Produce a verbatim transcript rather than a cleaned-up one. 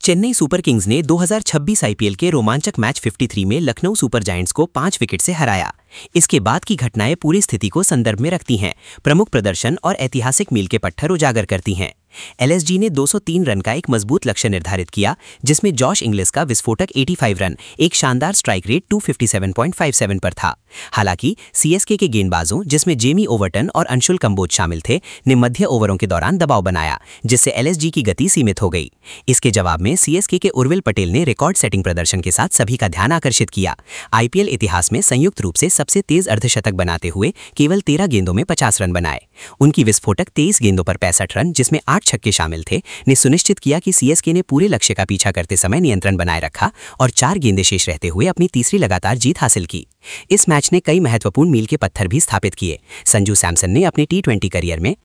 Chennai super Kings ने दो हज़ार छब्बीस आईपीएल के रोमांचक मैच तिरेपन में लखनऊ सुपर जायंट्स को पाँच विकेट से हराया। इसके बाद की घटनाएं पूरी स्थिति को संदर्भ में रखती हैं, प्रमुख प्रदर्शन और ऐतिहासिक मील के पत्थर उजागर करती हैं। एलएसजी ने दो सौ तीन रन का एक मजबूत लक्ष्य निर्धारित किया, जिसमें जॉश इंग्लिस का विस्फोटक पचासी रन एक शानदार स्ट्राइक रेट दो सौ सत्तावन पॉइंट सत्तावन पर था। हालांकि सीएसके के गेंदबाजों, जिसमें जेमी ओवर्टन और अंशुल कंबोज शामिल थे, ने मध्य ओवरों के दौरान दबाव बनाया, जिससे एलएसजी की गति सीमित हो गई। इसके जवाब में सीएसके के उर्विल पटेल ने रिकॉर्ड सेटिंग प्रदर्शन के साथ सभी का ध्यान आकर्षित किया। आईपीएल इतिहास में संयुक्त रूप से सबसे तेज अर्धशतक बनाते हुए केवल तेरह गेंदों में पचास रन बनाए। उनकी विस्फोटक तेईस गेंदों पर पैंसठ रन, जिसमें आठ छक्के शामिल थे, ने सुनिश्चित किया कि सीएसके ने पूरे लक्ष्य का पीछा करते समय नियंत्रण बनाए रखा और चार गेंदें शेष रहते हुए अपनी तीसरी लगातार जीत हासिल की। इस मैच ने कई महत्वपूर्ण मील के पत्थर भी स्थापित किए। संजू सैमसन ने अपने टी ट्वेंटी करियर में